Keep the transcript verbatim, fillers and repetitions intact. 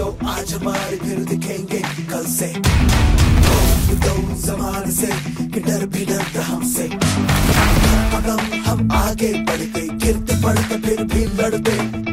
हो आज हमारे फिर दिखेंगे कल से। हो तो जमाने से कि डर भी डरता हमसे, हम हम आगे बढ़ते गिरते पड़ते फिर भी लड़ते।